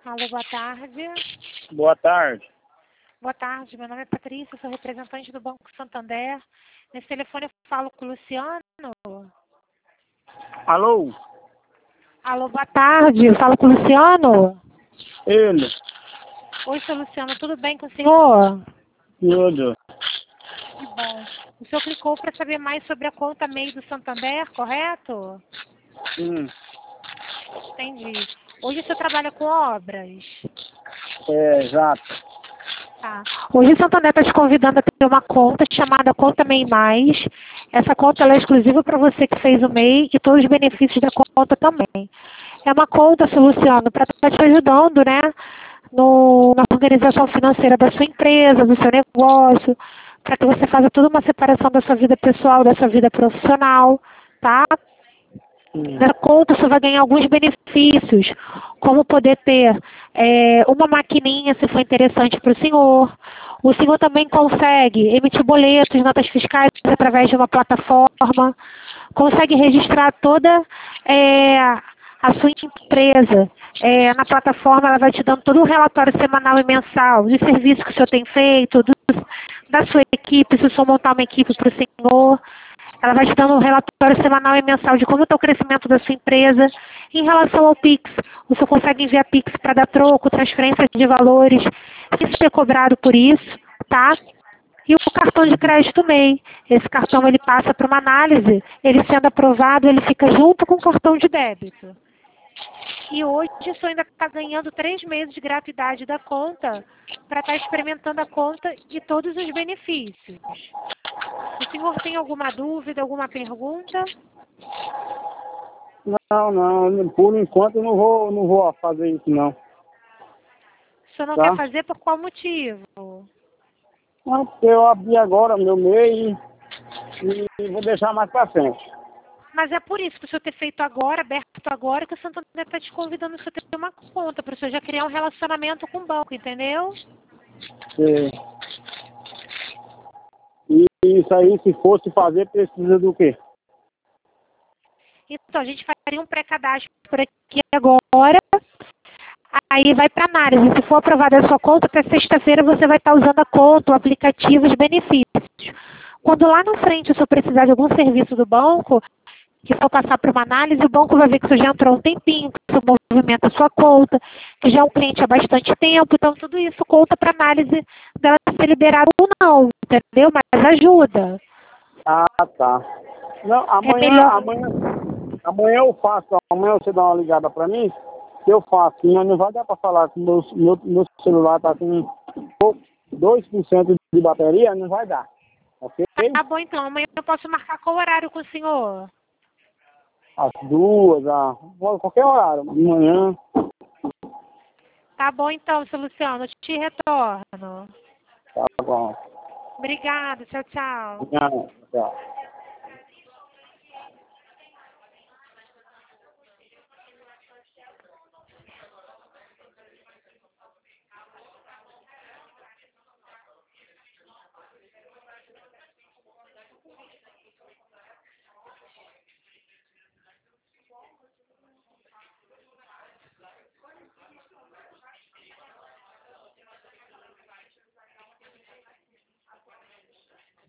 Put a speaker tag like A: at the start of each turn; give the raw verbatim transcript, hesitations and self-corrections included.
A: Alô, boa tarde.
B: Boa tarde.
A: Boa tarde, meu nome é Patrícia, sou representante do Banco Santander. Nesse telefone eu falo com o Luciano.
B: Alô?
A: Alô, boa tarde, eu falo com o Luciano.
B: Ele.
A: Oi, seu Luciano, tudo bem com o senhor?
B: Tudo.
A: Que bom. O senhor clicou para saber mais sobre a conta M E I do Santander, correto?
B: Hum.
A: Entendi. Hoje o senhor trabalha com obras?
B: É, exato.
A: Tá. Hoje o Santander está te convidando a ter uma conta chamada Conta M E I Mais. Essa conta ela é exclusiva para você que fez o M E I e todos os benefícios da conta também. É uma conta, seu Luciano, para estar te ajudando, né? No, na organização financeira da sua empresa, do seu negócio, para que você faça toda uma separação da sua vida pessoal, da sua vida profissional, tá?
B: Hum.
A: Na conta você vai ganhar alguns benefícios, como poder ter é, uma maquininha, se for interessante para o senhor. O senhor também consegue emitir boletos, notas fiscais através de uma plataforma, consegue registrar toda é, a sua empresa. É, na plataforma ela vai te dando todo o relatório semanal e mensal dos serviços que o senhor tem feito, do, da sua equipe, se o senhor montar uma equipe para o senhor. Ela vai te dando um relatório semanal e mensal de como está o crescimento da sua empresa. Em relação ao Pix, o senhor consegue enviar Pix para dar troco, transferência de valores, sem ser cobrado por isso, tá? E o cartão de crédito M E I. Esse cartão ele passa para uma análise, ele sendo aprovado, ele fica junto com o cartão de débito. E hoje o senhor ainda está ganhando três meses de gratuidade da conta para estar experimentando a conta e todos os benefícios. O senhor tem alguma dúvida, alguma pergunta?
B: Não, não. Por enquanto eu não vou, não vou fazer isso, não.
A: O senhor não
B: Tá?
A: quer fazer por qual motivo?
B: Não, porque eu abri agora meu M E I e, e vou deixar mais pra frente.
A: Mas é por isso que o senhor ter feito agora, aberto agora, que o Santander está te convidando a você ter uma conta, para o senhor já criar um relacionamento com o banco, entendeu?
B: É. E isso aí, se fosse fazer, precisa do quê?
A: Então, a gente faria um pré-cadastro por aqui agora, aí vai para análise. Se for aprovada a sua conta, até sexta-feira você vai estar usando a conta, o aplicativo, os benefícios. Quando lá na frente o senhor precisar de algum serviço do banco, que for passar para uma análise, o banco vai ver que você já entrou um tempinho, que você movimenta a sua conta, que já é um cliente há bastante tempo, então tudo isso conta para análise dela ser liberada ou não, entendeu? Mas ajuda.
B: Ah, tá. Não,
A: É
B: amanhã,
A: melhor.
B: amanhã, amanhã eu faço. Amanhã você dá uma ligada pra mim, que eu faço. Não, não vai dar pra falar que meu, meu, meu celular tá com dois por cento de bateria, não vai dar. Ok?
A: Tá bom então, amanhã eu posso marcar qual horário com o senhor?
B: Às duas, a qualquer horário, de manhã.
A: Tá bom então, seu Luciano, eu te retorno.
B: Tá bom.
A: Obrigada, tchau, tchau.
B: Não, tchau.